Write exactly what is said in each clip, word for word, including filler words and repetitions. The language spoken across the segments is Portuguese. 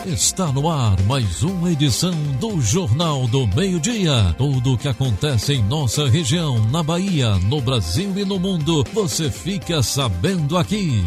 Está no ar mais uma edição do Jornal do Meio-Dia. Tudo o que acontece em nossa região, na Bahia, no Brasil e no mundo, você fica sabendo aqui.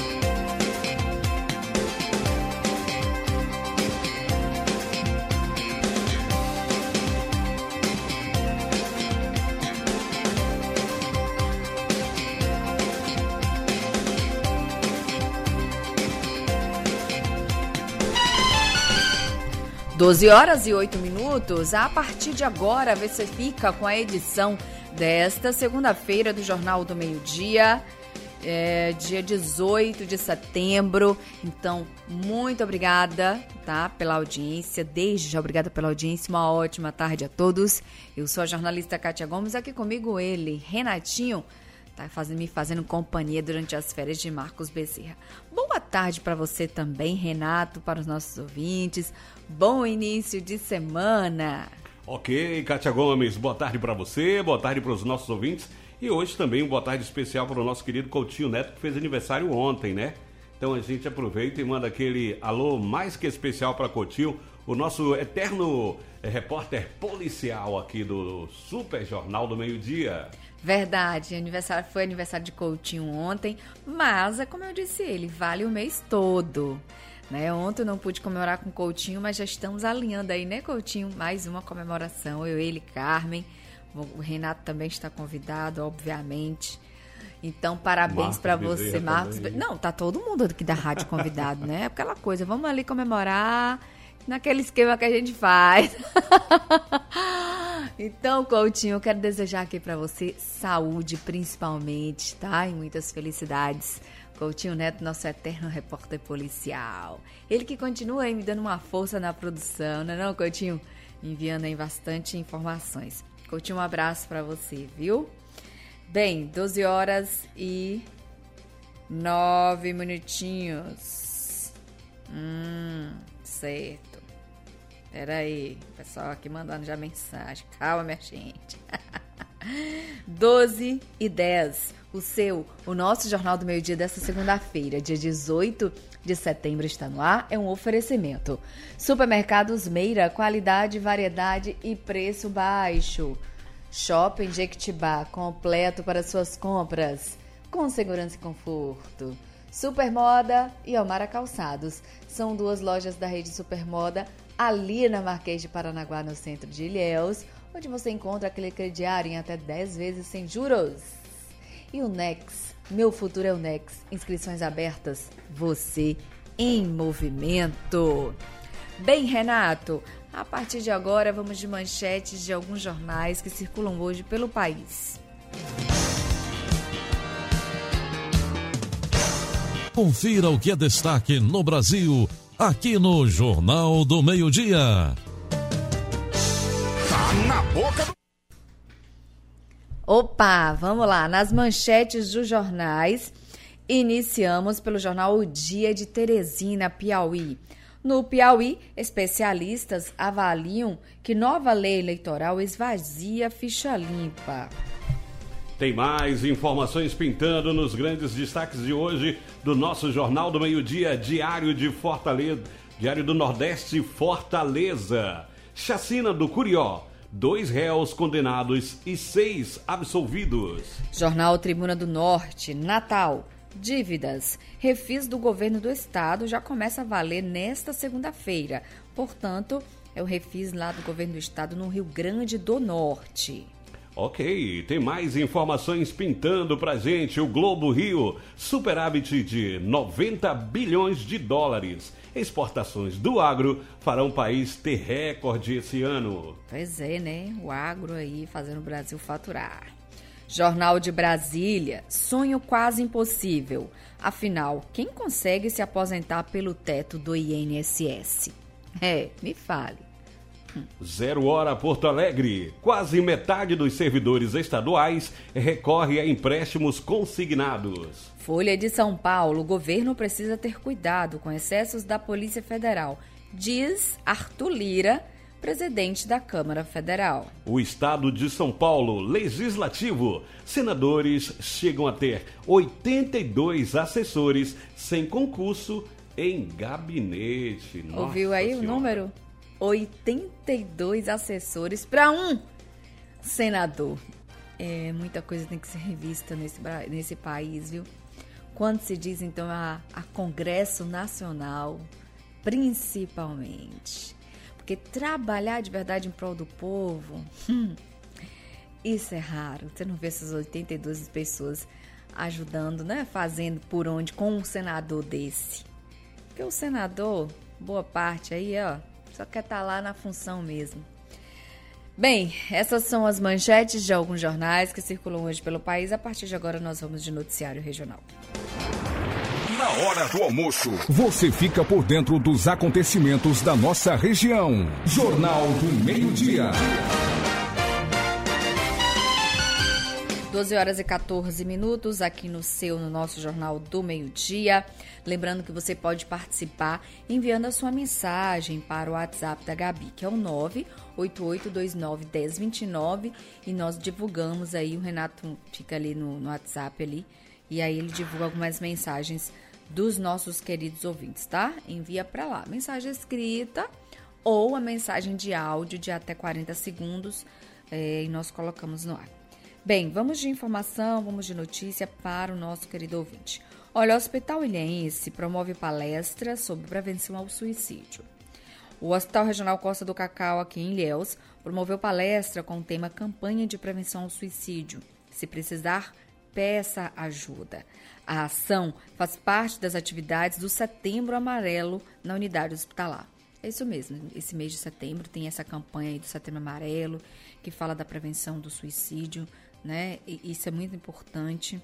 doze horas e oito minutos. A partir de agora, você fica com a edição desta segunda-feira do Jornal do Meio-Dia, é, dia dezoito de setembro. Então, muito obrigada, tá, pela audiência. Desde já, obrigada pela audiência. Uma ótima tarde a todos. Eu sou a jornalista Kátia Gomes. Aqui comigo ele, Renatinho, tá fazendo, me fazendo companhia durante as férias de Marcos Bezerra. Boa tarde para você também, Renato, para os nossos ouvintes. Bom início de semana. Ok, Kátia Gomes, boa tarde para você, boa tarde para os nossos ouvintes. E hoje também uma boa tarde especial para o nosso querido Coutinho Neto, que fez aniversário ontem, né? Então a gente aproveita e manda aquele alô mais que especial para Coutinho, o nosso eterno é, repórter policial aqui do Super Jornal do Meio-Dia. Verdade, aniversário, foi aniversário de Coutinho ontem, mas é como eu disse ele, vale o mês todo, né? Ontem eu não pude comemorar com Coutinho, mas já estamos alinhando aí, né, Coutinho? Mais uma comemoração, eu, ele, Carmen, o Renato também está convidado, obviamente. Então, parabéns para você, Marcos. Também. Não, tá todo mundo aqui da rádio convidado, né? Aquela coisa, vamos ali comemorar naquele esquema que a gente faz. Então, Coutinho, eu quero desejar aqui para você saúde, principalmente, tá? E muitas felicidades. Coutinho Neto, nosso eterno repórter policial. Ele que continua aí me dando uma força na produção, não é não, Coutinho? Enviando aí bastante informações. Coutinho, um abraço para você, viu? Bem, doze horas e nove minutinhos. Hum, certo. Peraí, pessoal aqui mandando já mensagem. Calma, minha gente. doze e dez. O seu, o nosso Jornal do Meio-Dia desta segunda-feira, dia dezoito de setembro, está no ar. É um oferecimento. Supermercados Meira, qualidade, variedade e preço baixo. Shopping Jequitibá, completo para suas compras, com segurança e conforto. Supermoda e Almara Calçados. São duas lojas da rede Supermoda, ali na Marquês de Paranaguá, no centro de Ilhéus, onde você encontra aquele crediário em até dez vezes sem juros. E o Nex, meu futuro é o Nex. Inscrições abertas, você em movimento. Bem, Renato, a partir de agora vamos de manchetes de alguns jornais que circulam hoje pelo país. Confira o que é destaque no Brasil, aqui no Jornal do Meio-Dia. Tá na boca do... Opa, vamos lá. Nas manchetes dos jornais, iniciamos pelo jornal O Dia de Teresina, Piauí. No Piauí, especialistas avaliam que nova lei eleitoral esvazia ficha limpa. Tem mais informações pintando nos grandes destaques de hoje do nosso Jornal do Meio-Dia, Diário de Fortaleza, Diário do Nordeste, Fortaleza. Chacina do Curió, dois réus condenados e seis absolvidos. Jornal Tribuna do Norte, Natal. Dívidas. Refis do governo do estado já começa a valer nesta segunda-feira. Portanto, é o refis lá do governo do estado no Rio Grande do Norte. Ok, tem mais informações pintando pra gente. O Globo Rio, superávit de noventa bilhões de dólares. Exportações do agro farão o país ter recorde esse ano. Pois é, né? O agro aí fazendo o Brasil faturar. Jornal de Brasília, sonho quase impossível. Afinal, quem consegue se aposentar pelo teto do I N S S? É, me fale. Zero Hora Porto Alegre. Quase metade dos servidores estaduais recorre a empréstimos consignados. Folha de São Paulo. O governo precisa ter cuidado com excessos da Polícia Federal, diz Arthur Lira, presidente da Câmara Federal. O estado de São Paulo, legislativo. Senadores chegam a ter oitenta e dois assessores sem concurso em gabinete. Nossa Ouviu aí senhora. o número? oitenta e dois assessores para um senador. É, muita coisa tem que ser revista nesse, nesse país, viu? Quando se diz, então, a, a Congresso Nacional, principalmente. Porque trabalhar de verdade em prol do povo, hum, isso é raro. Você não vê essas oitenta e duas pessoas ajudando, né? Fazendo por onde com um senador desse. Porque o senador, boa parte aí, ó, só quer estar lá na função mesmo. Bem, essas são as manchetes de alguns jornais que circulam hoje pelo país. A partir de agora nós vamos de noticiário regional. Na hora do almoço, você fica por dentro dos acontecimentos da nossa região. Jornal do Meio-Dia. doze horas e quatorze minutos aqui no seu, no nosso Jornal do Meio-Dia. Lembrando que você pode participar enviando a sua mensagem para o WhatsApp da Gabi, que é o nove oito oito dois nove um zero dois nove, e nós divulgamos aí, o Renato fica ali no, no WhatsApp ali, e aí ele divulga algumas mensagens dos nossos queridos ouvintes, tá? Envia para lá, mensagem escrita ou a mensagem de áudio de até quarenta segundos, é, e nós colocamos no ar. Bem, vamos de informação, vamos de notícia para o nosso querido ouvinte. Olha, o Hospital Ilhéense promove palestra sobre prevenção ao suicídio. O Hospital Regional Costa do Cacau, aqui em Ilhéus, promoveu palestra com o tema Campanha de Prevenção ao Suicídio. Se precisar, peça ajuda. A ação faz parte das atividades do Setembro Amarelo na unidade hospitalar. É isso mesmo, esse mês de setembro tem essa campanha aí do Setembro Amarelo, que fala da prevenção do suicídio, né? E isso é muito importante.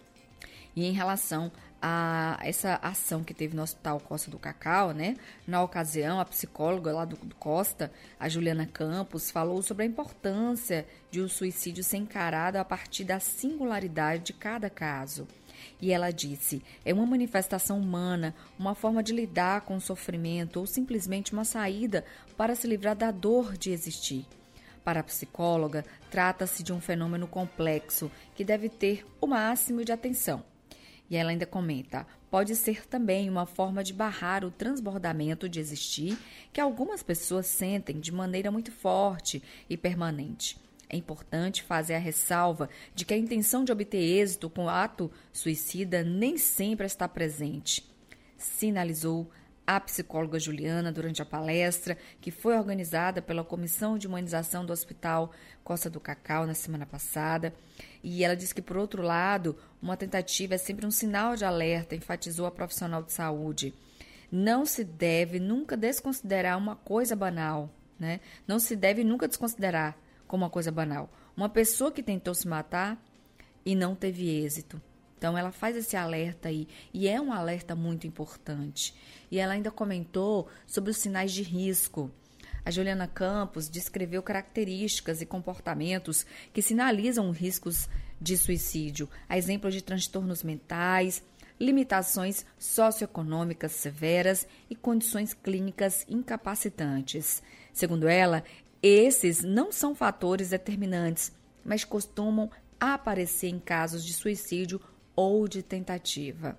E em relação a essa ação que teve no Hospital Costa do Cacau, né? Na ocasião, a psicóloga lá do, do Costa, a Juliana Campos, falou sobre a importância de o suicídio ser encarado a partir da singularidade de cada caso. E ela disse, é uma manifestação humana, uma forma de lidar com o sofrimento ou simplesmente uma saída para se livrar da dor de existir. Para a psicóloga, trata-se de um fenômeno complexo que deve ter o máximo de atenção. E ela ainda comenta, pode ser também uma forma de barrar o transbordamento de existir que algumas pessoas sentem de maneira muito forte e permanente. É importante fazer a ressalva de que a intenção de obter êxito com o ato suicida nem sempre está presente, sinalizou a psicóloga Juliana durante a palestra, que foi organizada pela Comissão de Humanização do Hospital Costa do Cacau na semana passada. E ela disse que, por outro lado, uma tentativa é sempre um sinal de alerta, enfatizou a profissional de saúde. Não se deve nunca desconsiderar uma coisa banal, né? Não se deve nunca desconsiderar como uma coisa banal. Uma pessoa que tentou se matar e não teve êxito. Então, ela faz esse alerta aí, e é um alerta muito importante. E ela ainda comentou sobre os sinais de risco. A Juliana Campos descreveu características e comportamentos que sinalizam riscos de suicídio, a exemplo de transtornos mentais, limitações socioeconômicas severas e condições clínicas incapacitantes. Segundo ela, esses não são fatores determinantes, mas costumam aparecer em casos de suicídio ou de tentativa.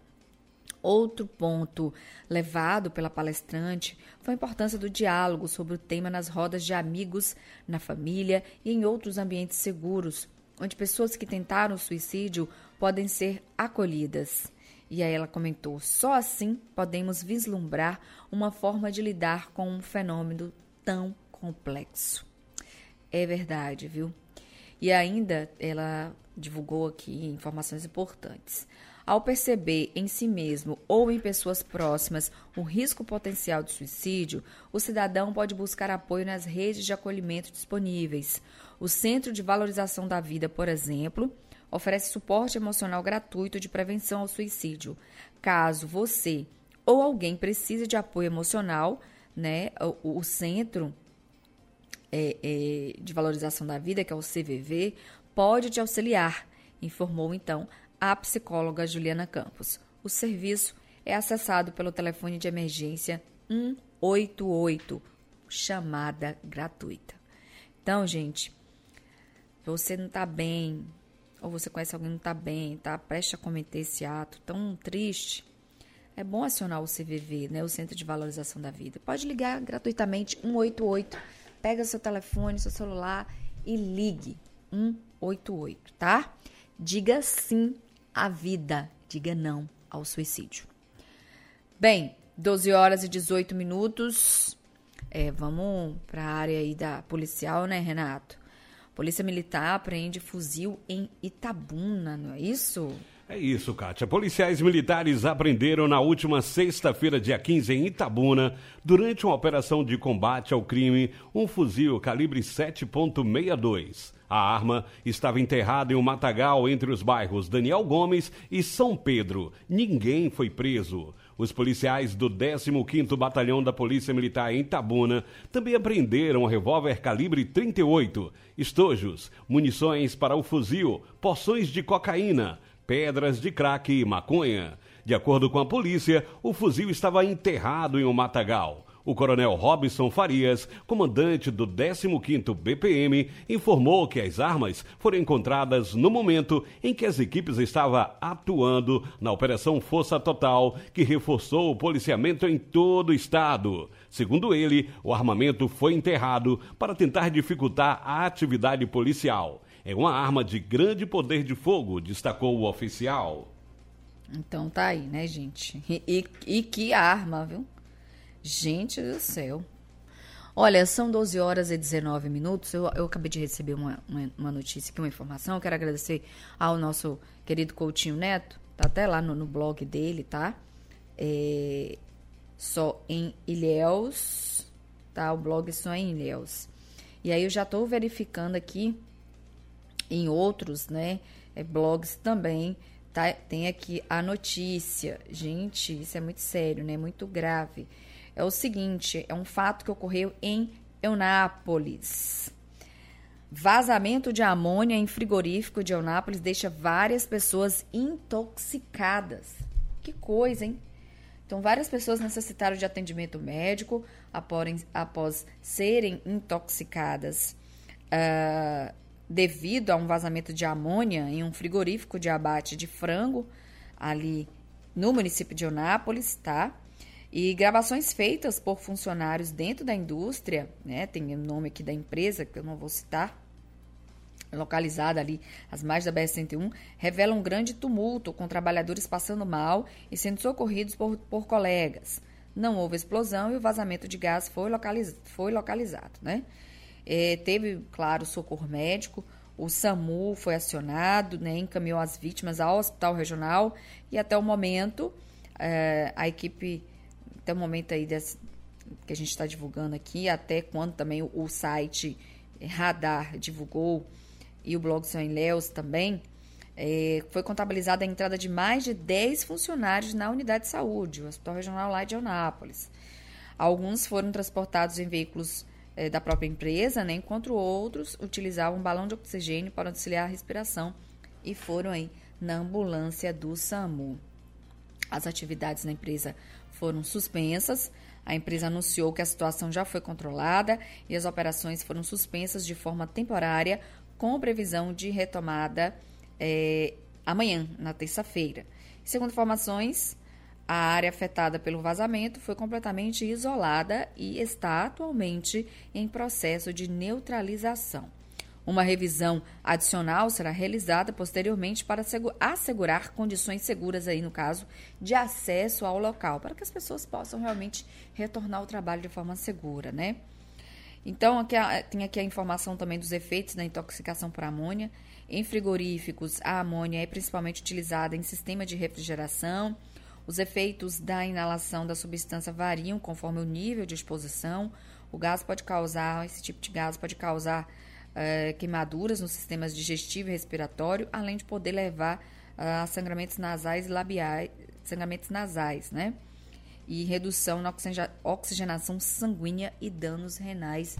Outro ponto levado pela palestrante foi a importância do diálogo sobre o tema nas rodas de amigos, na família e em outros ambientes seguros, onde pessoas que tentaram o suicídio podem ser acolhidas. E aí ela comentou, só assim podemos vislumbrar uma forma de lidar com um fenômeno tão complexo. É verdade, viu? E ainda ela divulgou aqui informações importantes. Ao perceber em si mesmo ou em pessoas próximas o risco potencial de suicídio, o cidadão pode buscar apoio nas redes de acolhimento disponíveis. O Centro de Valorização da Vida, por exemplo, oferece suporte emocional gratuito de prevenção ao suicídio. Caso você ou alguém precise de apoio emocional, né, o, o Centro é, é, de Valorização da Vida, que é o C V V, pode te auxiliar, informou então a psicóloga Juliana Campos. O serviço é acessado pelo telefone de emergência um oito oito, chamada gratuita. Então, gente, você não está bem, ou você conhece alguém que não está bem, está prestes a cometer esse ato tão triste, é bom acionar o C V V, né, o Centro de Valorização da Vida. Pode ligar gratuitamente um oito oito, pega seu telefone, seu celular e ligue um oito oito, tá? Diga sim à vida, diga não ao suicídio. Bem, doze horas e dezoito minutos, é, vamos para a área aí da policial, né, Renato? Polícia Militar apreende fuzil em Itabuna, não é isso? É isso, Kátia. Policiais militares apreenderam na última sexta-feira, dia quinze, em Itabuna, durante uma operação de combate ao crime, um fuzil calibre sete ponto sessenta e dois. A arma estava enterrada em um matagal entre os bairros Daniel Gomes e São Pedro. Ninguém foi preso. Os policiais do décimo quinto Batalhão da Polícia Militar em Itabuna também apreenderam um revólver calibre trinta e oito, estojos, munições para o fuzil, porções de cocaína, pedras de crack e maconha. De acordo com a polícia, o fuzil estava enterrado em um matagal. O coronel Robson Farias, comandante do décimo quinto B P M, informou que as armas foram encontradas no momento em que as equipes estavam atuando na Operação Força Total, que reforçou o policiamento em todo o estado. Segundo ele, o armamento foi enterrado para tentar dificultar a atividade policial. É uma arma de grande poder de fogo, destacou o oficial. Então tá aí, né, gente? E, e, e que arma, viu? Gente do céu. Olha, são doze horas e dezenove minutos. Eu, eu acabei de receber uma, uma, uma notícia aqui, uma informação. Eu quero agradecer ao nosso querido Coutinho Neto. Tá até lá no, no blog dele, tá? É, só em Ilhéus. Tá? O blog só em Ilhéus. E aí eu já tô verificando aqui em outros, né, é, blogs também, tá? Tem aqui a notícia. Gente, isso é muito sério, né? Muito grave. É o seguinte, é um fato que ocorreu em Eunápolis. Vazamento de amônia em frigorífico de Eunápolis deixa várias pessoas intoxicadas. Que coisa, hein? Então, várias pessoas necessitaram de atendimento médico após, após serem intoxicadas uh, devido a um vazamento de amônia em um frigorífico de abate de frango ali no município de Eunápolis, tá? E gravações feitas por funcionários dentro da indústria, né? Tem o nome aqui da empresa, que eu não vou citar, localizada ali às margens da B R cento e um, revelam um grande tumulto, com trabalhadores passando mal e sendo socorridos por, por colegas. Não houve explosão e o vazamento de gás foi, localiz, foi localizado, né? É, teve, claro, socorro médico, o SAMU foi acionado, né, encaminhou as vítimas ao hospital regional e até o momento, é, a equipe, até o momento aí desse, que a gente está divulgando aqui, até quando também o, o site Radar divulgou e o blog São Ilhéus também, é, foi contabilizada a entrada de mais de dez funcionários na unidade de saúde, o Hospital Regional lá de Eunápolis. Alguns foram transportados em veículos é, da própria empresa, né, enquanto outros utilizavam um balão de oxigênio para auxiliar a respiração e foram aí na ambulância do SAMU. As atividades na empresa foram suspensas. A empresa anunciou que a situação já foi controlada e as operações foram suspensas de forma temporária, com previsão de retomada é, amanhã, na terça-feira. Segundo informações, a área afetada pelo vazamento foi completamente isolada e está atualmente em processo de neutralização. Uma revisão adicional será realizada posteriormente para assegurar condições seguras, aí, no caso, de acesso ao local, para que as pessoas possam realmente retornar ao trabalho de forma segura, né? Então, aqui, tem aqui a informação também dos efeitos da intoxicação por amônia. Em frigoríficos, a amônia é principalmente utilizada em sistema de refrigeração. Os efeitos da inalação da substância variam conforme o nível de exposição. O gás pode causar, esse tipo de gás pode causar uh, queimaduras nos sistemas digestivo e respiratório, além de poder levar uh, a sangramentos nasais e labiais, sangramentos nasais, né? E redução na oxigenação sanguínea e danos renais,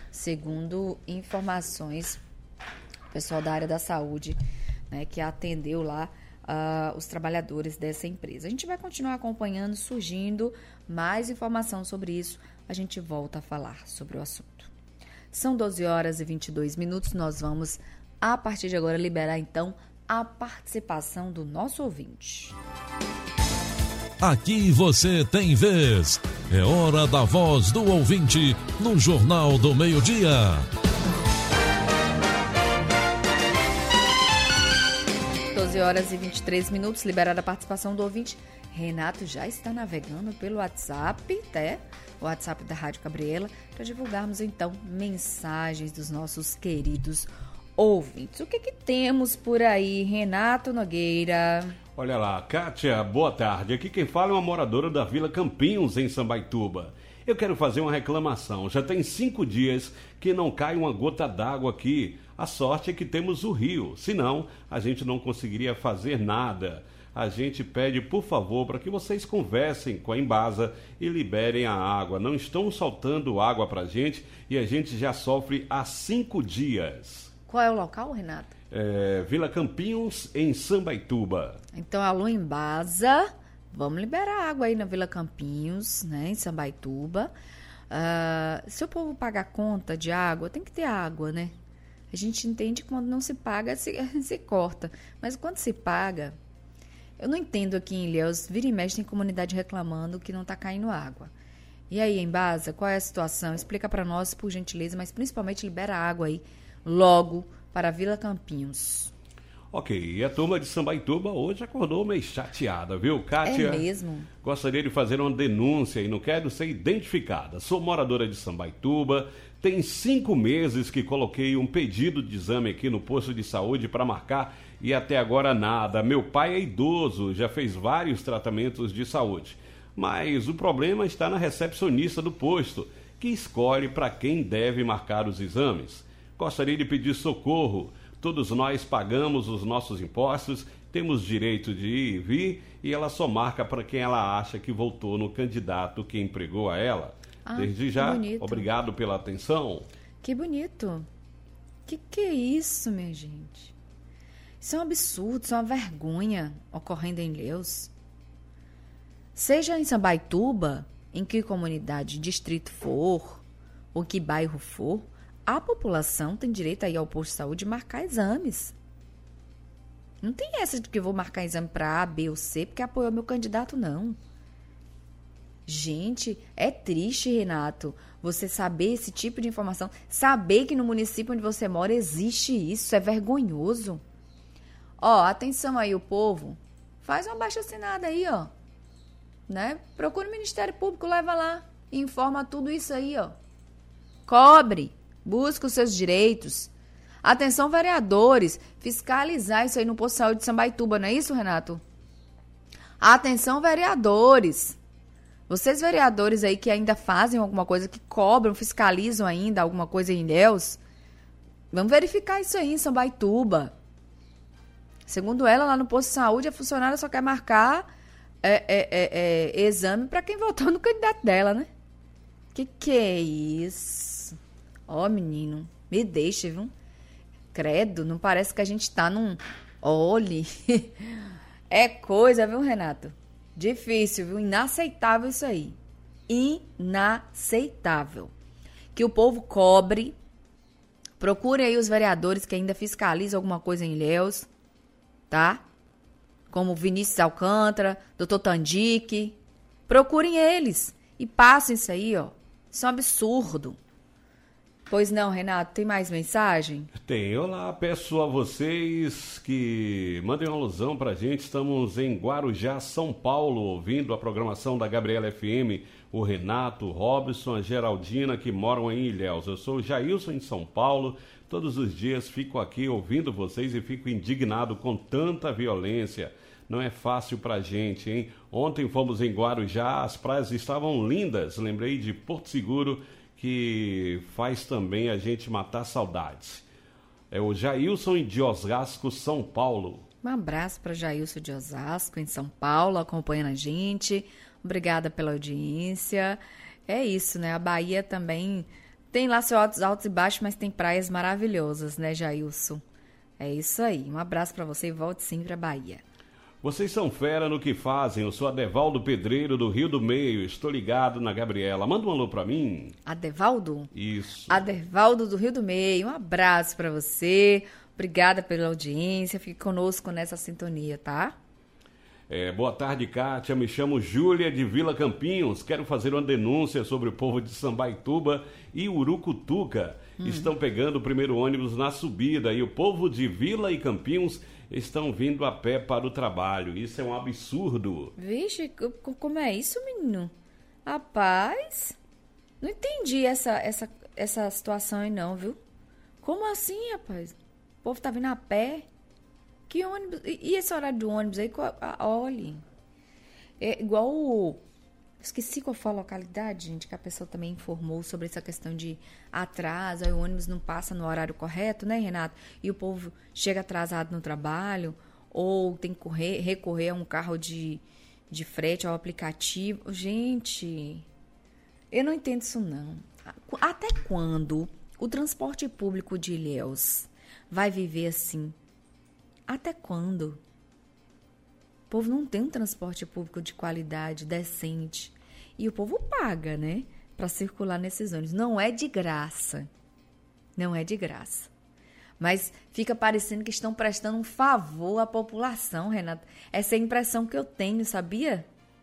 segundo informações do pessoal da área da saúde, né, que atendeu lá uh, os trabalhadores dessa empresa. A gente vai continuar acompanhando, surgindo mais informação sobre isso. A gente volta a falar sobre o assunto. São doze horas e vinte e dois minutos. Nós vamos, a partir de agora, liberar, então, a participação do nosso ouvinte. aqui você tem vez. É hora da voz do ouvinte no Jornal do Meio-Dia. doze horas e vinte e três minutos, liberada a participação do ouvinte. Renato já está navegando pelo WhatsApp, né? O WhatsApp da Rádio Gabriela, para divulgarmos então mensagens dos nossos queridos ouvintes. O que que temos por aí, Renato Nogueira? Olha lá, Kátia, boa tarde. Aqui quem fala é uma moradora da Vila Campinhos, em Sambaituba. Eu quero fazer uma reclamação. Já tem cinco dias que não cai uma gota d'água aqui. A sorte é que temos o rio, senão a gente não conseguiria fazer nada. A gente pede, por favor, para que vocês conversem com a Embasa e liberem a água. Não estão soltando água para a gente e a gente já sofre há cinco dias. Qual é o local, Renato? É, Vila Campinhos, em Sambaituba. Então, alô Embasa, vamos liberar água aí na Vila Campinhos, né, em Sambaituba. Uh, se o povo pagar conta de água, tem que ter água, né? A gente entende que quando não se paga, se, se corta. Mas quando se paga... Eu não entendo aqui em Ilhéus, vira e mexe tem comunidade reclamando que não está caindo água. E aí, Embasa, qual é a situação? Explica para nós, por gentileza, mas principalmente libera água aí logo para a Vila Campinhos. Ok, e a turma de Sambaituba hoje acordou meio chateada, viu, Kátia? É mesmo? Gostaria de fazer uma denúncia e não quero ser identificada. Sou moradora de Sambaituba, tem cinco meses que coloquei um pedido de exame aqui no posto de saúde para marcar e até agora nada. Meu pai é idoso, já fez vários tratamentos de saúde. Mas o problema está na recepcionista do posto, que escolhe para quem deve marcar os exames. Gostaria de pedir socorro. Todos nós pagamos os nossos impostos, temos direito de ir e vir, e ela só marca para quem ela acha que votou no candidato que empregou a ela. Ah, Desde já, bonito. Obrigado pela atenção. Que bonito. Que que é isso, minha gente? Isso é um absurdo, isso é uma vergonha ocorrendo em Ilhéus. Seja em Sambaituba, em que comunidade, distrito for, ou que bairro for, a população tem direito a ir ao posto de saúde e marcar exames. Não tem essa de que eu vou marcar exame para A, B ou C porque apoiou meu candidato, não. Gente, é triste, Renato, você saber esse tipo de informação, saber que no município onde você mora existe isso, é vergonhoso. Ó, atenção aí o povo, faz uma abaixo-assinada aí, ó, né? Procura o Ministério Público, leva lá e informa tudo isso aí, ó. Cobre, busca os seus direitos. Atenção, vereadores, fiscalizar isso aí no posto de saúde de Sambaituba, não é isso, Renato? Atenção, vereadores. Vocês, vereadores aí que ainda fazem alguma coisa, que cobram, fiscalizam ainda alguma coisa em Ilhéus, vamos verificar isso aí em Sambaituba. Segundo ela, lá no posto de saúde, a funcionária só quer marcar é, é, é, é, exame para quem votou no candidato dela, né? Que que é isso? Ó, menino, me deixa, viu? Credo, não parece que a gente tá num... Olhe, é coisa, viu, Renato? Difícil, viu? Inaceitável isso aí. Inaceitável. Que o povo cobre. Procure aí os vereadores que ainda fiscalizam alguma coisa em Ilhéus, tá? Como Vinícius Alcântara, doutor Tandique. Procurem eles e passem isso aí, ó. Isso é um absurdo. Pois não, Renato, tem mais mensagem? Tem. Olá, peço a vocês que mandem uma alusão pra gente. Estamos em Guarujá, São Paulo, ouvindo a programação da Gabriela F M. O Renato, o Robson, a Geraldina, que moram em Ilhéus. Eu sou o Jailson, em São Paulo. Todos os dias fico aqui ouvindo vocês e fico indignado com tanta violência. Não é fácil pra gente, hein? Ontem fomos em Guarujá, as praias estavam lindas. Lembrei de Porto Seguro, que faz também a gente matar saudades. É o Jailson de Osasco, São Paulo. Um abraço para Jailson de Osasco, em São Paulo, acompanhando a gente. Obrigada pela audiência. É isso, né? A Bahia também tem lá seus altos, altos e baixos, mas tem praias maravilhosas, né, Jailson? É isso aí. Um abraço para você e volte sempre à Bahia. Vocês são fera no que fazem. Eu sou Adevaldo Pedreiro, do Rio do Meio. Estou ligado na Gabriela. Manda um alô pra mim. Adevaldo? Isso. Adevaldo do Rio do Meio. Um abraço pra você. Obrigada pela audiência. Fique conosco nessa sintonia, tá? É, boa tarde, Kátia. Me chamo Júlia de Vila Campinhos. Quero fazer uma denúncia sobre o povo de Sambaituba e Urucutuca. Hum. Estão pegando o primeiro ônibus na subida e o povo de Vila e Campinhos estão vindo a pé para o trabalho. Isso é um absurdo. Vixe, como é isso, menino? Rapaz, não entendi essa, essa, essa situação aí não, viu? Como assim, rapaz? O povo tá vindo a pé? Que ônibus? E esse horário do ônibus aí? Olhe. É igual o... Esqueci qual foi a localidade, gente, que a pessoa também informou sobre essa questão de atraso, aí o ônibus não passa no horário correto, né, Renato? E o povo chega atrasado no trabalho, ou tem que correr, recorrer a um carro de, de frete, ao aplicativo. Gente, eu não entendo isso, não. Até quando o transporte público de Ilhéus vai viver assim? Até quando? O povo não tem um transporte público de qualidade, decente. E o povo paga, né? Para circular nesses ônibus. Não é de graça. Não é de graça. Mas fica parecendo que estão prestando um favor à população, Renato. Essa é a impressão que eu tenho, sabia?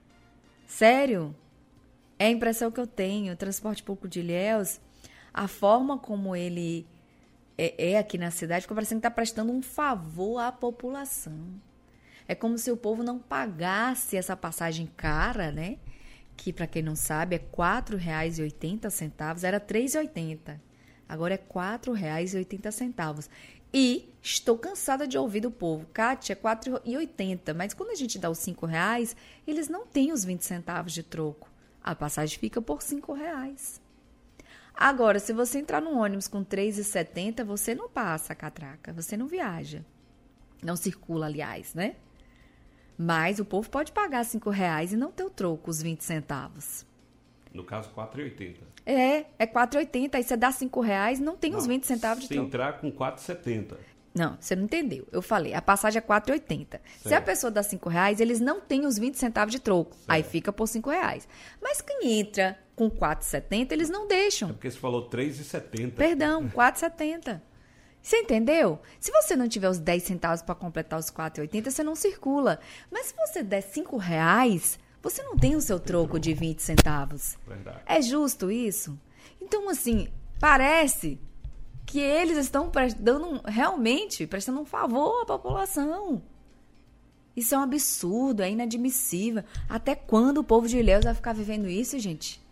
Sério? É a impressão que eu tenho. O transporte público de Ilhéus, a forma como ele é, é aqui na cidade, fica parecendo que está prestando um favor à população. É como se o povo não pagasse essa passagem cara, né? Que, para quem não sabe, é quatro reais e oitenta centavos. Era três reais e oitenta centavos. Agora é quatro reais e oitenta centavos. E estou cansada de ouvir do povo. Kátia, é quatro reais e oitenta centavos. Mas quando a gente dá os cinco reais, eles não têm os vinte centavos de troco. A passagem fica por cinco reais. Agora, se você entrar num ônibus com três reais e setenta centavos, você não passa a catraca. Você não viaja. Não circula, aliás, né? Mas o povo pode pagar cinco reais e não ter o troco, os vinte centavos. No caso, quatro reais e oitenta centavos. É, é quatro reais e oitenta centavos. Aí você dá cinco reais e não tem não, os vinte centavos de se troco. Se entrar com quatro reais e setenta centavos. Não, você não entendeu. Eu falei, a passagem é quatro reais e oitenta centavos. Se a pessoa dá cinco reais, eles não têm os vinte centavos de troco. Certo. Aí fica por cinco reais. Mas quem entra com quatro reais e setenta centavos, eles não deixam. É porque você falou três reais e setenta centavos. Perdão, quatro reais e setenta centavos. Você entendeu? Se você não tiver os dez centavos para completar os quatro reais e oitenta centavos, você não circula. Mas se você der cinco reais, você não tem o seu troco de vinte centavos. Verdade. É justo isso? Então, assim, parece que eles estão dando, realmente prestando um favor à população. Isso é um absurdo, é inadmissível. Até quando o povo de Ilhéus vai ficar vivendo isso, gente?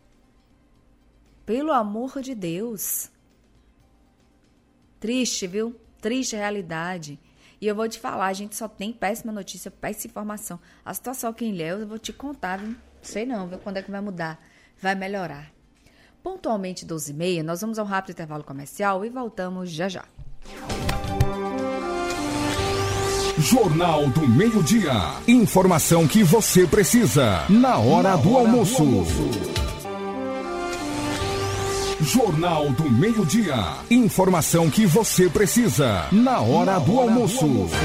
Pelo amor de Deus. Triste, viu? Triste realidade. E eu vou te falar, a gente só tem péssima notícia, péssima informação. A situação aqui em Ilhéus, eu vou te contar, viu? Sei não, viu? Quando é que vai mudar? Vai melhorar. Pontualmente doze e meia, nós vamos ao rápido intervalo comercial e voltamos já já. Jornal do Meio-Dia. Informação que você precisa na hora, na do, hora almoço. do almoço. Jornal do Meio-Dia. Informação que você precisa na hora, na do, hora almoço. do almoço.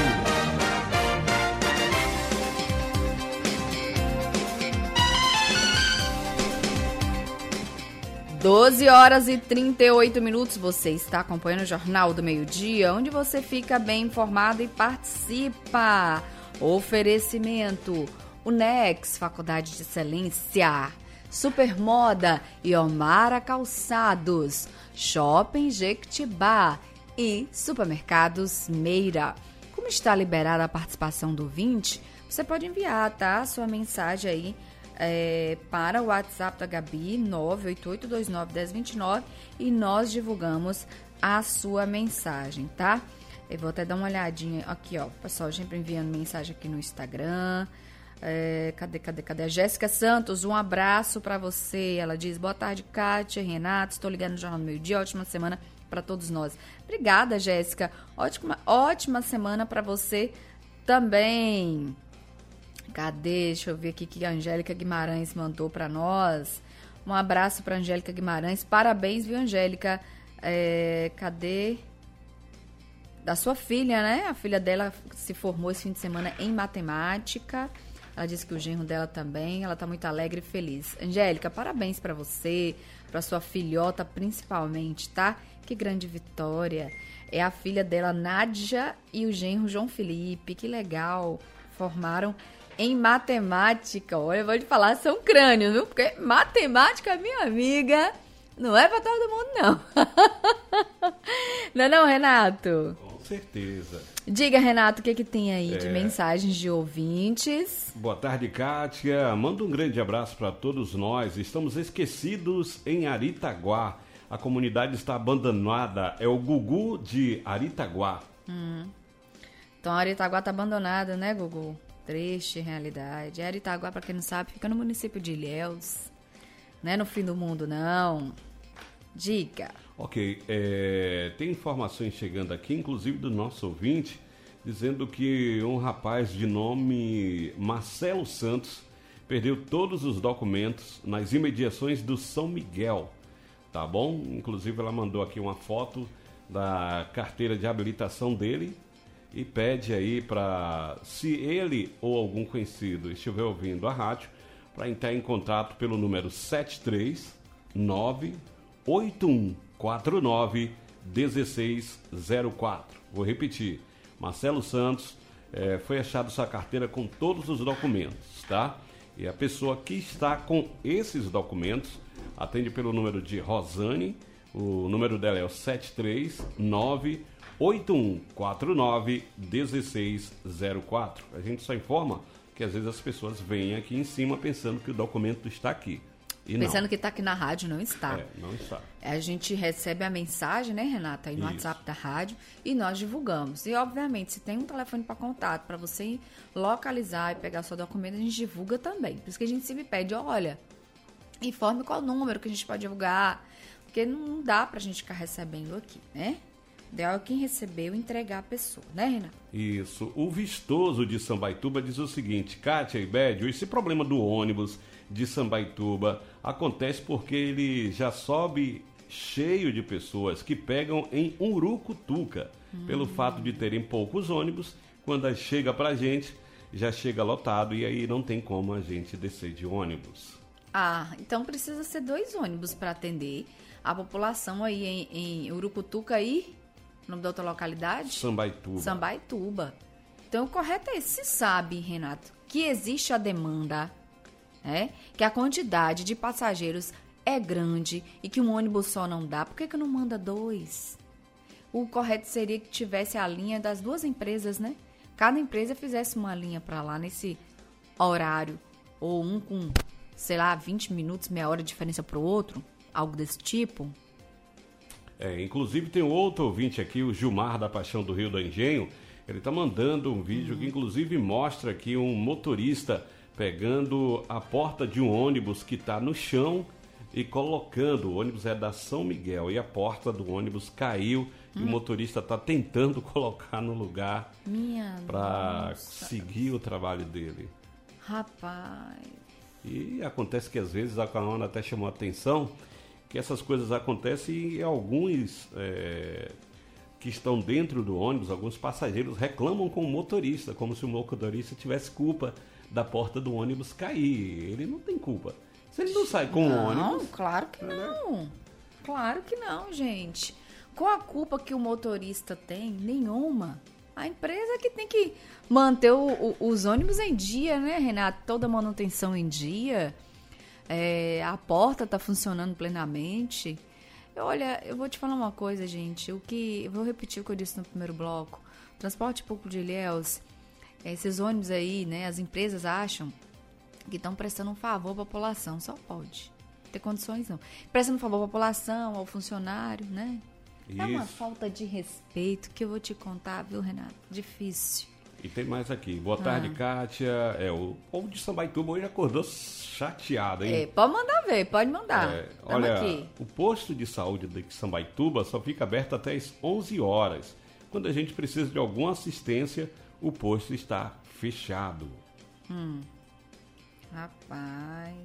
doze horas e trinta e oito minutos. Você está acompanhando o Jornal do Meio-Dia, onde você fica bem informado e participa. Oferecimento: Unex, Faculdade de Excelência. Supermoda e Omara Calçados, Shopping Jequitibá e Supermercados Meira. Como está liberada a participação do ouvinte, você pode enviar, tá, sua mensagem aí é, para o WhatsApp da Gabi, nove oito oito dois nove um zero dois nove, e nós divulgamos a sua mensagem, tá? Eu vou até dar uma olhadinha aqui, ó, pessoal, sempre enviando mensagem aqui no Instagram. É, cadê, cadê, cadê? A Jéssica Santos, um abraço para você. Ela diz: boa tarde, Kátia, Renato, estou ligando no Jornal do Meio-Dia, ótima semana para todos nós. Obrigada, Jéssica, ótima, ótima semana para você também. Cadê? Deixa eu ver aqui que a Angélica Guimarães mandou para nós. Um abraço para Angélica Guimarães, parabéns, viu, Angélica? É, cadê? Da sua filha, né? A filha dela se formou esse fim de semana em matemática. Ela disse que o genro dela também. Ela tá muito alegre e feliz. Angélica, parabéns para você, para sua filhota principalmente, tá? Que grande vitória. É a filha dela, Nádia, e o genro João Felipe. Que legal. Formaram em matemática, olha, eu vou te falar, são crânios, viu? Porque matemática, minha amiga, não é pra todo mundo, não. Não é não, Renato? Com certeza. Diga, Renato, o que que tem aí É. de mensagens de ouvintes? Boa tarde, Kátia. Manda um grande abraço para todos nós. Estamos esquecidos em Aritaguá. A comunidade está abandonada. É o Gugu de Aritaguá. Hum. Então, Aritaguá tá abandonada, né, Gugu? Triste realidade. Aritaguá, pra quem não sabe, fica no município de Ilhéus. Não é no fim do mundo, não. Diga. Ok, é, tem informações chegando aqui, inclusive do nosso ouvinte, dizendo que um rapaz de nome Marcelo Santos perdeu todos os documentos nas imediações do São Miguel, tá bom? Inclusive ela mandou aqui uma foto da carteira de habilitação dele e pede aí para, se ele ou algum conhecido estiver ouvindo a rádio, para entrar em contato pelo número sete três nove oito um quatro nove um seis zero quatro. Vou repetir. Marcelo Santos, eh, foi achado sua carteira com todos os documentos, tá? E a pessoa que está com esses documentos atende pelo número de Rosane. O número dela é o sete três nove oito um quatro nove um seis zero quatro. A gente só informa que às vezes as pessoas vêm aqui em cima pensando que o documento está aqui. E Pensando não. que tá aqui na rádio, não está. É, não está. A gente recebe a mensagem, né, Renata, aí no Isso. WhatsApp da rádio e nós divulgamos. E, obviamente, se tem um telefone para contato, para você localizar e pegar o seu documento, a gente divulga também. Por isso que a gente sempre pede, olha, informe qual número que a gente pode divulgar, porque não dá pra gente ficar recebendo aqui, né? O ideal é quem recebeu entregar a pessoa, né, Renata? Isso. O Vistoso de Sambaituba diz o seguinte: Kátia e Bédio, esse problema do ônibus de Sambaituba acontece porque ele já sobe cheio de pessoas que pegam em Urucutuca. Hum. Pelo fato de terem poucos ônibus, quando chega pra gente, já chega lotado e aí não tem como a gente descer de ônibus. Ah, então precisa ser dois ônibus para atender a população aí em, em Urucutuca e... O nome da outra localidade? Sambaituba. Sambaituba. Então, o correto é esse. Se sabe, Renato, que existe a demanda, né? Que a quantidade de passageiros é grande e que um ônibus só não dá, por que que não manda dois? O correto seria que tivesse a linha das duas empresas, né? Cada empresa fizesse uma linha para lá nesse horário. Ou um com, sei lá, vinte minutos, meia hora de diferença para o outro. Algo desse tipo. É, inclusive tem outro ouvinte aqui, o Gilmar da Paixão do Rio do Engenho. Ele está mandando um vídeo uhum. que inclusive mostra aqui um motorista pegando a porta de um ônibus que está no chão e colocando. O ônibus é da São Miguel e a porta do ônibus caiu hum. e o motorista está tentando colocar no lugar para seguir o trabalho dele. Rapaz. E acontece que às vezes a Caona até chamou a atenção que essas coisas acontecem e alguns é, que estão dentro do ônibus, alguns passageiros reclamam com o motorista, como se o motorista tivesse culpa da porta do ônibus cair. Ele não tem culpa. Se ele não sai com não, o ônibus... Não, claro que não. Né? Claro que não, gente. Qual a culpa que o motorista tem? Nenhuma. A empresa que tem que manter o, o, os ônibus em dia, né, Renato? Toda manutenção em dia... É, a porta está funcionando plenamente. Olha, eu vou te falar uma coisa, gente. O que, eu vou repetir o que eu disse no primeiro bloco. O transporte público de Ilhéus, esses ônibus aí, né? As empresas acham que estão prestando um favor à população. Só pode. Não tem condições, não. Prestando um favor à população, ao funcionário, né? Isso. É uma falta de respeito que eu vou te contar, viu, Renato? Difícil. E tem mais aqui. Boa tarde, ah. Kátia. É, o povo de Sambaituba hoje acordou chateado, hein? É, pode mandar ver, pode mandar. É, olha, aqui. O posto de saúde de Sambaituba só fica aberto até as onze horas. Quando a gente precisa de alguma assistência, o posto está fechado. Hum. Rapaz.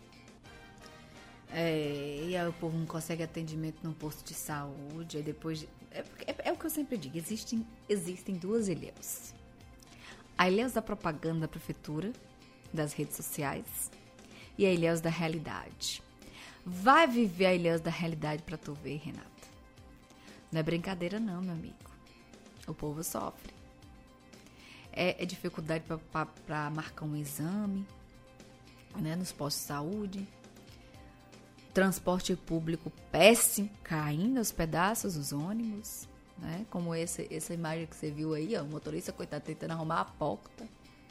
É, e aí o povo não consegue atendimento no posto de saúde. Aí depois. É, é, é o que eu sempre digo: existem, existem duas Ilhéus. A Ilhéus da propaganda da prefeitura, das redes sociais, e a Ilhéus da realidade. Vai viver a Ilhéus da realidade pra tu ver, Renata. Não é brincadeira não, meu amigo. O povo sofre. é, é dificuldade para marcar um exame, né, nos postos de saúde. Transporte público péssimo, caindo aos pedaços os ônibus, né? Como esse, essa imagem que você viu aí, ó, o motorista, coitado, tentando arrumar a porta.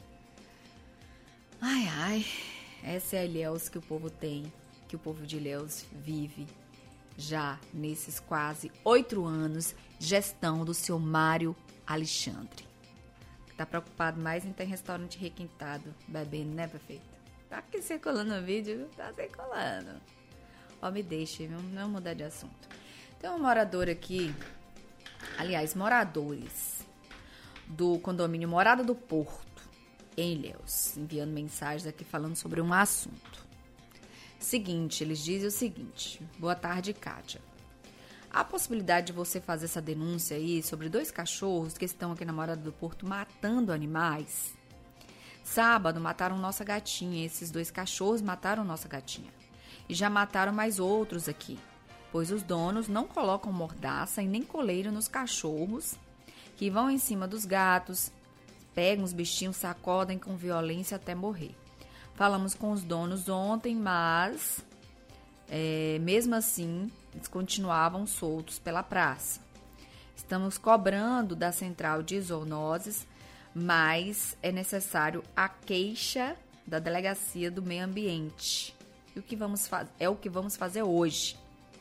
Ai, ai, essa é a Ilhéus que o povo tem, que o povo de Ilhéus vive já nesses quase oito anos de gestão do senhor Mário Alexandre. Tá preocupado mais em ter restaurante requintado, bebendo, né, prefeito? Tá aqui circulando o vídeo, tá circulando. Ó, me deixe, viu? Não mudar de assunto. Tem um morador aqui, aliás, moradores do condomínio Morada do Porto, em Ilhéus, enviando mensagens aqui falando sobre um assunto. Seguinte, eles dizem o seguinte: boa tarde, Kátia. Há a possibilidade de você fazer essa denúncia aí sobre dois cachorros que estão aqui na Morada do Porto matando animais? Sábado mataram nossa gatinha, esses dois cachorros mataram nossa gatinha. E já mataram mais outros aqui, pois os donos não colocam mordaça e nem coleira nos cachorros, que vão em cima dos gatos, pegam os bichinhos, sacodem com violência até morrer. Falamos com os donos ontem, mas é, mesmo assim eles continuavam soltos pela praça. Estamos cobrando da central de zoonoses, mas é necessário a queixa da Delegacia do Meio Ambiente. E o que vamos fazer é o que vamos fazer hoje,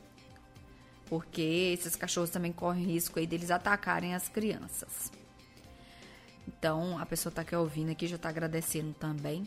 porque esses cachorros também correm risco aí deles atacarem as crianças. Então a pessoa tá aqui ouvindo aqui já tá agradecendo também.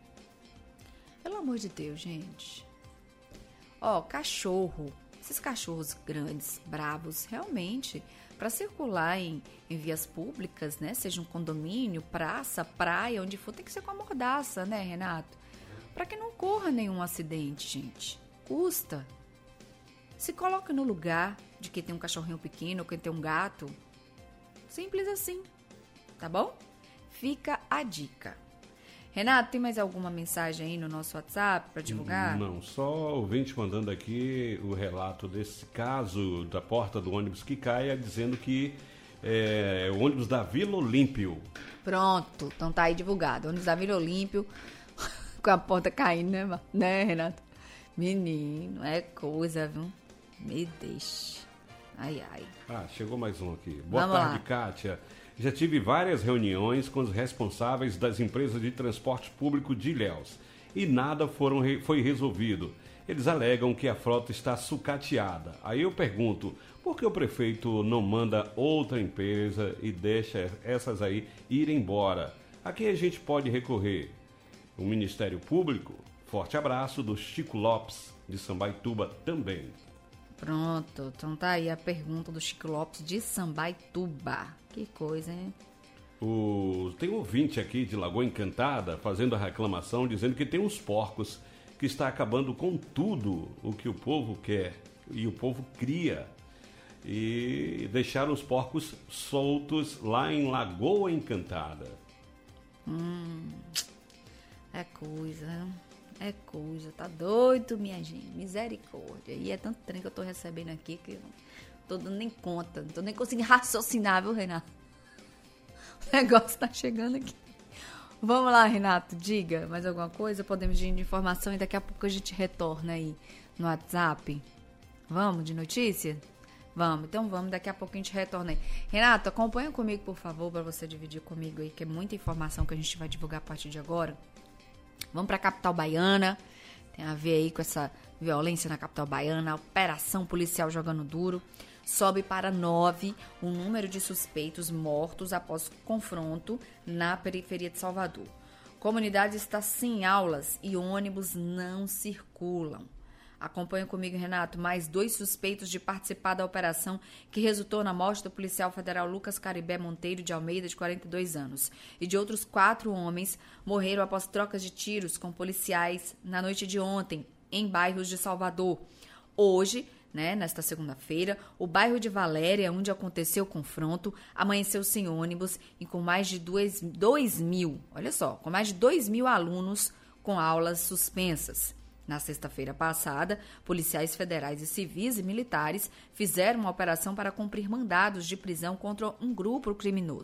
Pelo amor de Deus, gente. Ó, cachorro, esses cachorros grandes, bravos, realmente para circular em, em vias públicas, né, seja um condomínio, praça, praia, onde for, tem que ser com a mordaça, né, Renato? Para que não ocorra nenhum acidente, gente. Custa. Se coloque no lugar de quem tem um cachorrinho pequeno ou quem tem um gato. Simples assim. Tá bom? Fica a dica. Renato, tem mais alguma mensagem aí no nosso WhatsApp para divulgar? Não, só o ouvinte mandando aqui o relato desse caso da porta do ônibus que caia, dizendo que é o ônibus da Vila Olímpio. Pronto, então tá aí divulgado. Ônibus da Vila Olímpio... com a porta caindo, né, né, Renato? Menino, é coisa, viu? Me deixe. Ai, ai. Ah, chegou mais um aqui. Boa Vamos tarde, lá. Kátia. Já tive várias reuniões com os responsáveis das empresas de transporte público de Ilhéus e nada foram, foi resolvido. Eles alegam que a frota está sucateada. Aí eu pergunto, por que o prefeito não manda outra empresa e deixa essas aí ir embora? A quem a gente pode recorrer? O Ministério Público? Forte abraço do Chico Lopes, de Sambaituba também. Pronto, então tá aí a pergunta do Chico Lopes de Sambaituba. Que coisa, hein? O... Tem um ouvinte aqui de Lagoa Encantada fazendo a reclamação, dizendo que tem uns porcos que está acabando com tudo o que o povo quer e o povo cria. E deixaram os porcos soltos lá em Lagoa Encantada. Hum... É coisa, é coisa, tá doido, minha gente, misericórdia. E é tanto trem que eu tô recebendo aqui que eu não tô dando nem conta, não tô nem conseguindo raciocinar, viu, Renato? O negócio tá chegando aqui. Vamos lá, Renato, diga mais alguma coisa, podemos ir de informação e daqui a pouco a gente retorna aí no WhatsApp. Vamos, de notícia? Vamos, então vamos, daqui a pouco a gente retorna aí. Renato, acompanha comigo, por favor, para você dividir comigo aí, que é muita informação que a gente vai divulgar a partir de agora. Vamos para a capital baiana, tem a ver aí com essa violência na capital baiana, a operação policial jogando duro, sobe para nove o número de suspeitos mortos após confronto na periferia de Salvador. Comunidade está sem aulas e ônibus não circulam. Acompanha comigo, Renato, mais dois suspeitos de participar da operação que resultou na morte do policial federal Lucas Caribé Monteiro de Almeida, de quarenta e dois anos, e de outros quatro homens morreram após trocas de tiros com policiais na noite de ontem, em bairros de Salvador. Hoje, né, nesta segunda-feira, o bairro de Valéria, onde aconteceu o confronto, amanheceu sem ônibus e com mais de dois mil, olha só, com mais de dois mil alunos com aulas suspensas. Na sexta-feira passada, policiais federais e civis e militares fizeram uma operação para cumprir mandados de prisão contra um grupo criminoso.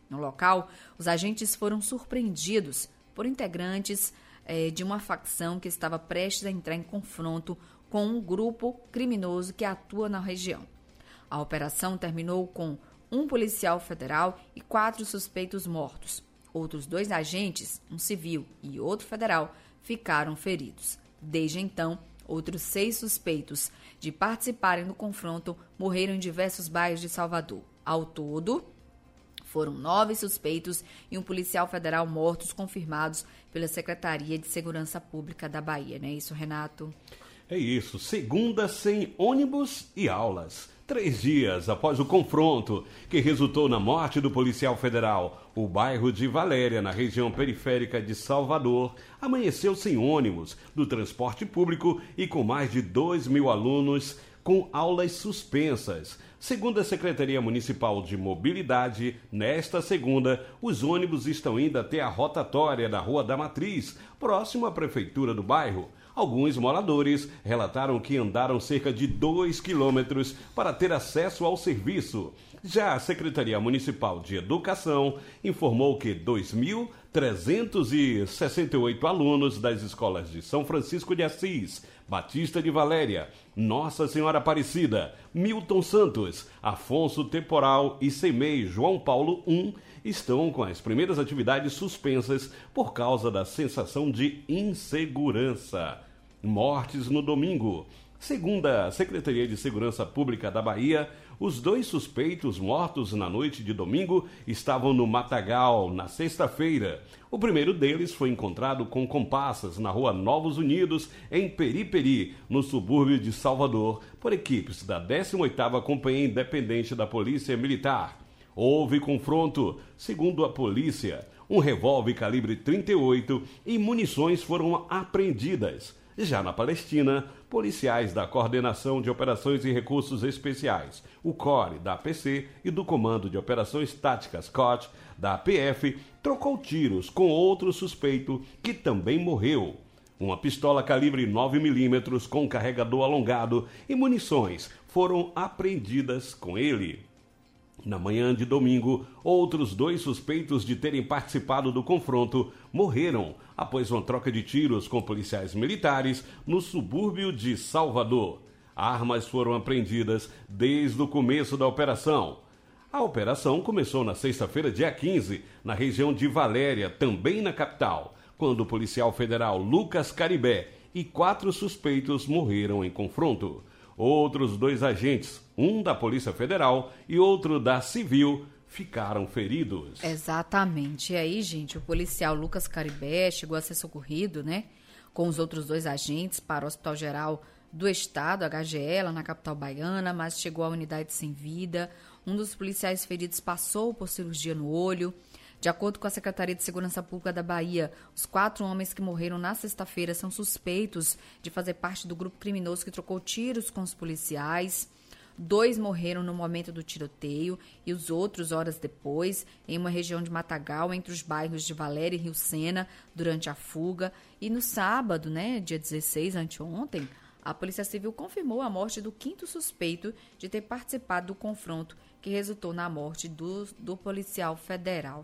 No local, os agentes foram surpreendidos por integrantes eh, de uma facção que estava prestes a entrar em confronto com um grupo criminoso que atua na região. A operação terminou com um policial federal e quatro suspeitos mortos. Outros dois agentes, um civil e outro federal, ficaram feridos. Desde então, outros seis suspeitos de participarem do confronto morreram em diversos bairros de Salvador. Ao todo, foram nove suspeitos e um policial federal mortos confirmados pela Secretaria de Segurança Pública da Bahia. Não é isso, Renato? É isso. Segunda sem ônibus e aulas. Três dias após o confronto que resultou na morte do policial federal, o bairro de Valéria, na região periférica de Salvador, amanheceu sem ônibus do transporte público e com mais de dois mil alunos com aulas suspensas. Segundo a Secretaria Municipal de Mobilidade, nesta segunda, os ônibus estão indo até a rotatória da Rua da Matriz, próximo à prefeitura do bairro. Alguns moradores relataram que andaram cerca de dois quilômetros para ter acesso ao serviço. Já a Secretaria Municipal de Educação informou que dois mil trezentos e sessenta e oito alunos das escolas de São Francisco de Assis, Batista de Valéria, Nossa Senhora Aparecida, Milton Santos, Afonso Temporal e Semei João Paulo primeiro estão com as primeiras atividades suspensas por causa da sensação de insegurança. Mortes no domingo. Segundo a Secretaria de Segurança Pública da Bahia, os dois suspeitos mortos na noite de domingo estavam no Matagal, na sexta-feira. O primeiro deles foi encontrado com comparsas na Rua Novos Unidos, em Periperi, no subúrbio de Salvador, por equipes da décima oitava Companhia Independente da Polícia Militar. Houve confronto, segundo a polícia. Um revólver calibre trinta e oito e munições foram apreendidas. Já na Palestina, policiais da Coordenação de Operações e Recursos Especiais, o C O R da A P C e do Comando de Operações Táticas C O T da A P F, trocou tiros com outro suspeito que também morreu. Uma pistola calibre nove milímetros com carregador alongado e munições foram apreendidas com ele. Na manhã de domingo, outros dois suspeitos de terem participado do confronto morreram após uma troca de tiros com policiais militares no subúrbio de Salvador. Armas foram apreendidas desde o começo da operação. A operação começou na sexta-feira, dia quinze, na região de Valéria, também na capital, quando o policial federal Lucas Caribé e quatro suspeitos morreram em confronto. Outros dois agentes, um da Polícia Federal e outro da Civil, ficaram feridos. Exatamente. E aí, gente, o policial Lucas Caribé chegou a ser socorrido, né, com os outros dois agentes para o Hospital Geral do Estado, H G L, na capital baiana, mas chegou à unidade sem vida. Um dos policiais feridos passou por cirurgia no olho. De acordo com a Secretaria de Segurança Pública da Bahia, os quatro homens que morreram na sexta-feira são suspeitos de fazer parte do grupo criminoso que trocou tiros com os policiais. Dois morreram no momento do tiroteio e os outros horas depois, em uma região de Matagal, entre os bairros de Valéria e Rio Sena, durante a fuga. E no sábado, né, dia dezesseis, anteontem, a Polícia Civil confirmou a morte do quinto suspeito de ter participado do confronto que resultou na morte do, do policial federal.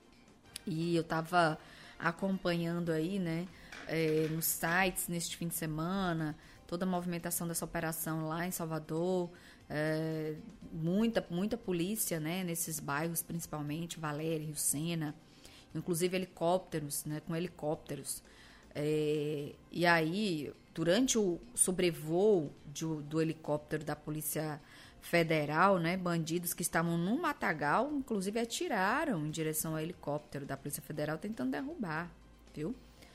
E eu estava acompanhando aí, né, é, nos sites neste fim de semana, toda a movimentação dessa operação lá em Salvador, é, muita, muita polícia, né, nesses bairros, principalmente Valéria, Rio Sena, inclusive helicópteros, né, com helicópteros. É, e aí, durante o sobrevoo de, do helicóptero da Polícia Federal, né, bandidos que estavam no matagal, inclusive atiraram em direção ao helicóptero da Polícia Federal tentando derrubar, viu?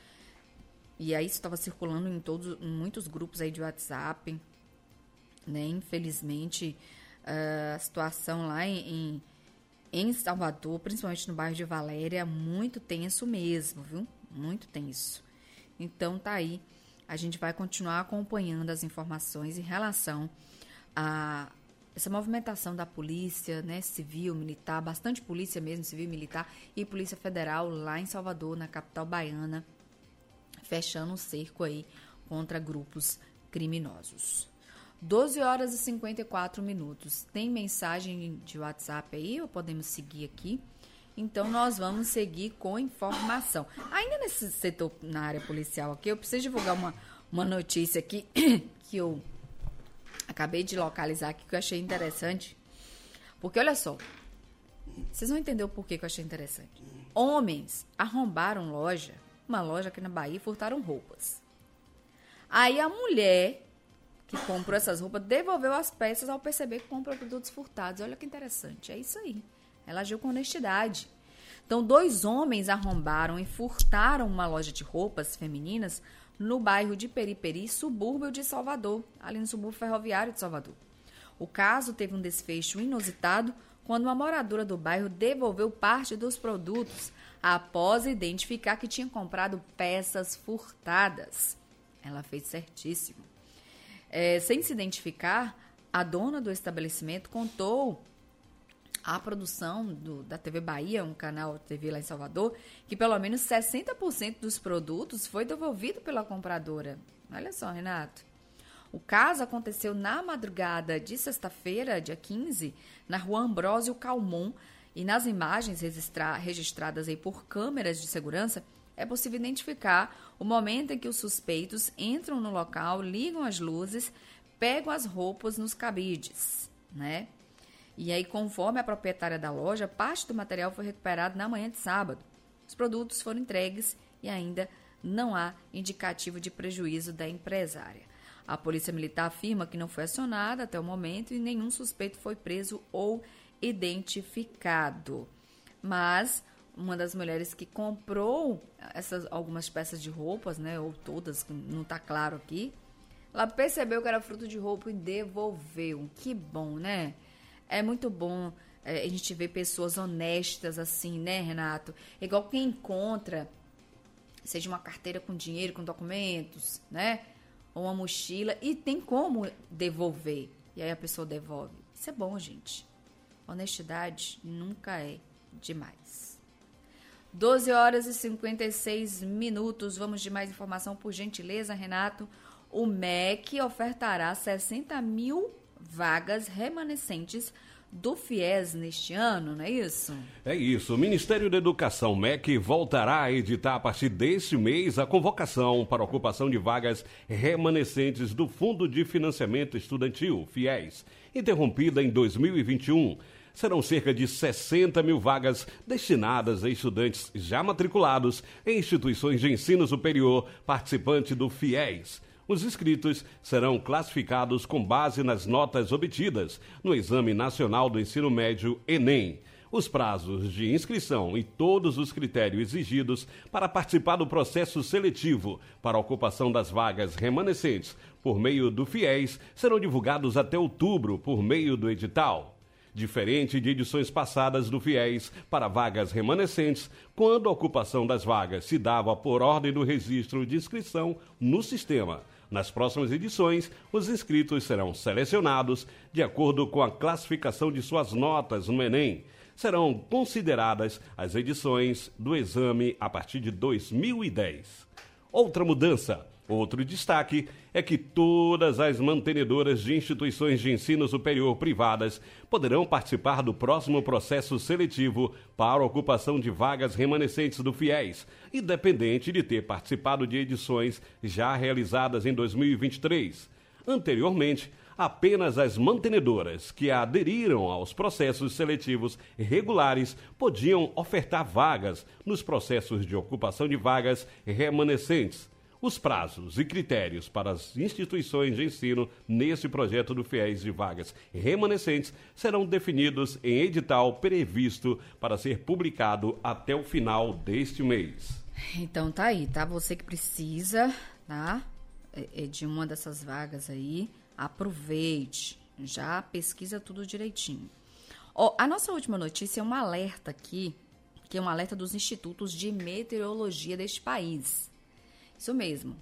E aí isso estava circulando em todos, em muitos grupos aí de WhatsApp, né? Infelizmente, a situação lá em, em Salvador, principalmente no bairro de Valéria, é muito tenso mesmo, viu? Muito tenso. Então tá aí, a gente vai continuar acompanhando as informações em relação a essa movimentação da polícia, né, civil, militar, bastante polícia mesmo, civil e militar, e polícia federal lá em Salvador, na capital baiana, fechando um cerco aí contra grupos criminosos. doze horas e cinquenta e quatro minutos. Tem mensagem de WhatsApp aí, ou podemos seguir aqui? Então, nós vamos seguir com informação. Ainda nesse setor, na área policial aqui, eu preciso divulgar uma, uma notícia aqui que eu acabei de localizar aqui, que eu achei interessante. Porque, olha só, vocês vão entender o porquê que eu achei interessante. Homens arrombaram loja, uma loja aqui na Bahia, e furtaram roupas. Aí a mulher que comprou essas roupas devolveu as peças ao perceber que comprou produtos furtados. Olha que interessante, é isso aí. Ela agiu com honestidade. Então, dois homens arrombaram e furtaram uma loja de roupas femininas no bairro de Periperi, subúrbio de Salvador, ali no subúrbio ferroviário de Salvador. O caso teve um desfecho inusitado quando uma moradora do bairro devolveu parte dos produtos após identificar que tinha comprado peças furtadas. Ela fez certíssimo. É, sem se identificar, a dona do estabelecimento contou à produção do, da T V Bahia, um canal de T V lá em Salvador, que pelo menos sessenta por cento dos produtos foi devolvido pela compradora. Olha só, Renato. O caso aconteceu na madrugada de sexta-feira, dia quinze, na rua Ambrósio Calmon, e nas imagens registra- registradas aí por câmeras de segurança, é possível identificar o momento em que os suspeitos entram no local, ligam as luzes, pegam as roupas nos cabides, né? E aí, conforme a proprietária da loja, parte do material foi recuperado na manhã de sábado. Os produtos foram entregues e ainda não há indicativo de prejuízo da empresária. A Polícia Militar afirma que não foi acionada até o momento e nenhum suspeito foi preso ou identificado. Mas uma das mulheres que comprou essas algumas peças de roupas, né, ou todas, não está claro aqui, ela percebeu que era fruto de roupa e devolveu. Que bom, né? É muito bom é, a gente ver pessoas honestas assim, né, Renato? Igual quem encontra, seja uma carteira com dinheiro, com documentos, né? Ou uma mochila, e tem como devolver. E aí a pessoa devolve. Isso é bom, gente. Honestidade nunca é demais. doze horas e cinquenta e seis minutos. Vamos de mais informação, por gentileza, Renato. O M E C ofertará sessenta mil vagas remanescentes do FIES neste ano, não é isso? É isso. O Ministério da Educação, M E C, voltará a editar a partir deste mês a convocação para ocupação de vagas remanescentes do Fundo de Financiamento Estudantil, FIES, interrompida em dois mil e vinte e um. Serão cerca de sessenta mil vagas destinadas a estudantes já matriculados em instituições de ensino superior participantes do FIES. Os inscritos serão classificados com base nas notas obtidas no Exame Nacional do Ensino Médio, Enem. Os prazos de inscrição e todos os critérios exigidos para participar do processo seletivo para a ocupação das vagas remanescentes por meio do FIES serão divulgados até outubro por meio do edital. Diferente de edições passadas do FIES para vagas remanescentes, quando a ocupação das vagas se dava por ordem do registro de inscrição no sistema. Nas próximas edições, os inscritos serão selecionados de acordo com a classificação de suas notas no Enem. Serão consideradas as edições do exame a partir de dois mil e dez. Outra mudança, outro destaque, é que todas as mantenedoras de instituições de ensino superior privadas poderão participar do próximo processo seletivo para a ocupação de vagas remanescentes do FIES, independente de ter participado de edições já realizadas em dois mil e vinte e três. Anteriormente, apenas as mantenedoras que aderiram aos processos seletivos regulares podiam ofertar vagas nos processos de ocupação de vagas remanescentes. Os prazos e critérios para as instituições de ensino nesse projeto do FIES de vagas remanescentes serão definidos em edital previsto para ser publicado até o final deste mês. Então tá aí, tá? Você que precisa, tá? É de uma dessas vagas aí, aproveite, já pesquisa tudo direitinho. Ó, a nossa última notícia é um alerta aqui, que é um alerta dos institutos de meteorologia deste país. Isso mesmo,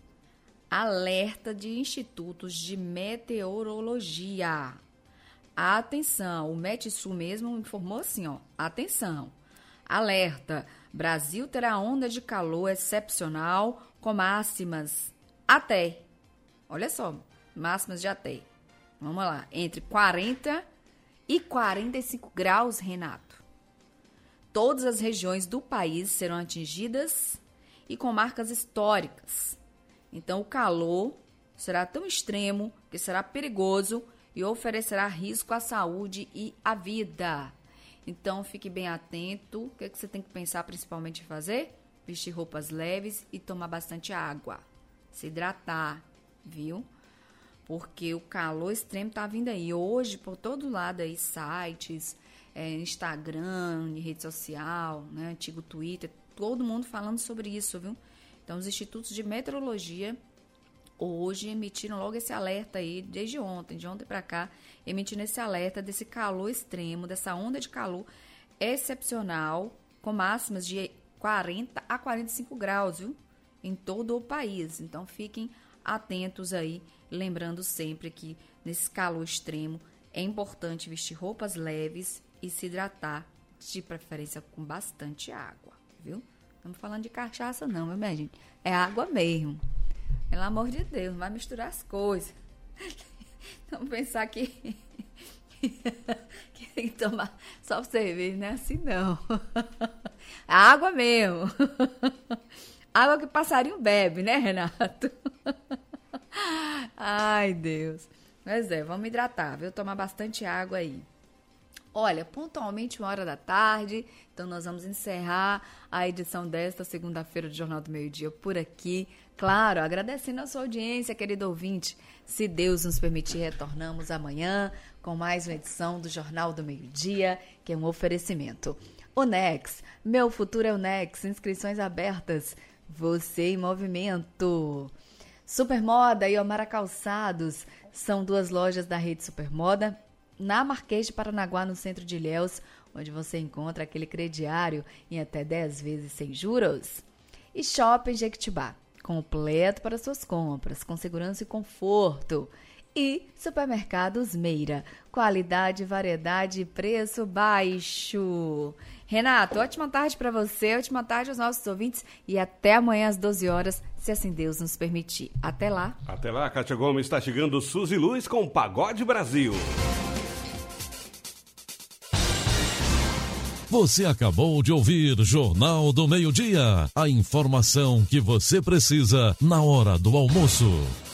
alerta de institutos de meteorologia. Atenção, o Metsul mesmo informou assim, ó, atenção, alerta, Brasil terá onda de calor excepcional com máximas até, olha só, máximas de até, vamos lá, entre quarenta e quarenta e cinco graus, Renato. Todas as regiões do país serão atingidas e com marcas históricas. Então, o calor será tão extremo que será perigoso e oferecerá risco à saúde e à vida. Então, fique bem atento. O que, é que você tem que pensar principalmente em fazer? Vestir roupas leves e tomar bastante água. Se hidratar, viu? Porque o calor extremo tá vindo aí. Hoje, por todo lado aí, sites, é, Instagram, rede social, né, antigo Twitter, todo mundo falando sobre isso, viu? Então, os institutos de meteorologia hoje emitiram logo esse alerta aí, desde ontem, de ontem para cá, emitindo esse alerta desse calor extremo, dessa onda de calor excepcional, com máximas de quarenta a quarenta e cinco graus, viu? Em todo o país. Então, fiquem atentos aí, lembrando sempre que nesse calor extremo é importante vestir roupas leves e se hidratar, de preferência com bastante água, viu? Estamos falando de cachaça não, meu minha gente? É água mesmo. Pelo amor de Deus, não vai misturar as coisas. Vamos pensar que, que tem que tomar só cerveja, não é assim não. É água mesmo. Água que passarinho bebe, né, Renato? Ai, Deus. Mas é, vamos hidratar, viu? Tomar bastante água aí. Olha, pontualmente uma hora da tarde, então nós vamos encerrar a edição desta segunda-feira do Jornal do Meio-Dia por aqui. Claro, agradecendo a sua audiência, querido ouvinte. Se Deus nos permitir, retornamos amanhã com mais uma edição do Jornal do Meio-Dia, que é um oferecimento. Onex, meu futuro é Onex, inscrições abertas, você em movimento. Supermoda e Omara Calçados são duas lojas da rede Supermoda, na Marquês de Paranaguá, no centro de Ilhéus, onde você encontra aquele crediário em até dez vezes sem juros. E Shopping Jequitibá, completo para suas compras, com segurança e conforto. E Supermercados Meira, qualidade, variedade e preço baixo. Renato, ótima tarde para você, ótima tarde aos nossos ouvintes e até amanhã às doze horas, se assim Deus nos permitir. Até lá. Até lá, Kátia Gomes está chegando Suzy Luz com o Pagode Brasil. Você acabou de ouvir Jornal do Meio-Dia, a informação que você precisa na hora do almoço.